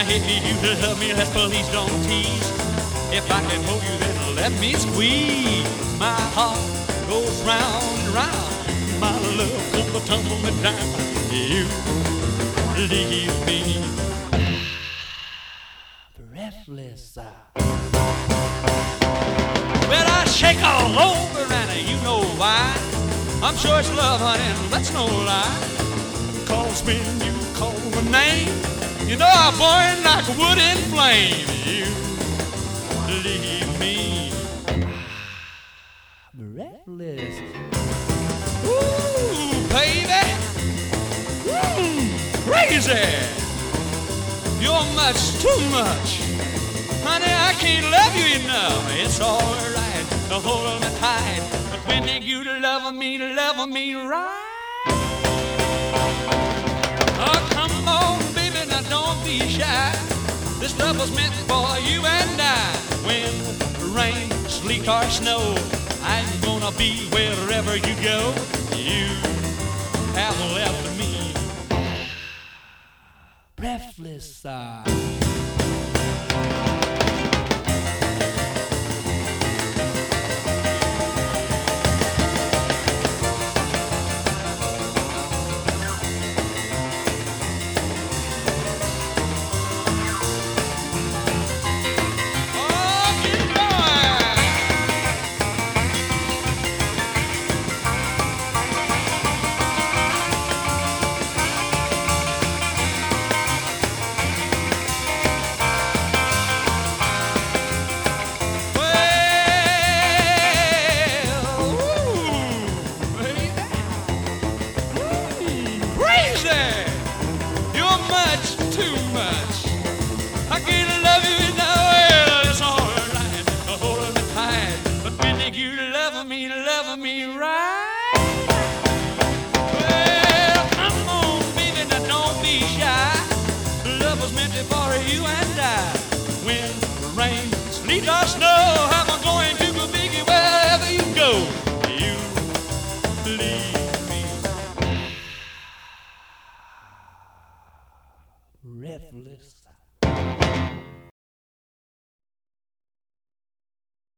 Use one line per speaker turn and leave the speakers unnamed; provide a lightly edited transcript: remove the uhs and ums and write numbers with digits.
if you love me, let's please don't tease. If I can hold you, then let me squeeze. My heart goes round and round. My love comes to tumble me down. You leave me breathless. Well, I shake all over and you know why. I'm sure it's love, honey, and that's no lie. 'Cause when you call my name, you know I burn like wood in flame. You leave me breathless. Ooh, baby, crazy. You're much too much, honey. I can't love you enough. It's all right to hold me tight, but when you love me right. Oh, come on, baby, now don't be shy. This love was meant for you and I. When rain, sleet, or snow, I'm gonna be wherever you go. You have left me breathless. You're much too much. I can't love you now. Well, it's all right to hold me tight, but when you love me right. Well, come on, baby, now don't be shy. Love was meant for you and I. When rain, sleet, or snow, I'm going to go biggie wherever you go. You leave me breathless.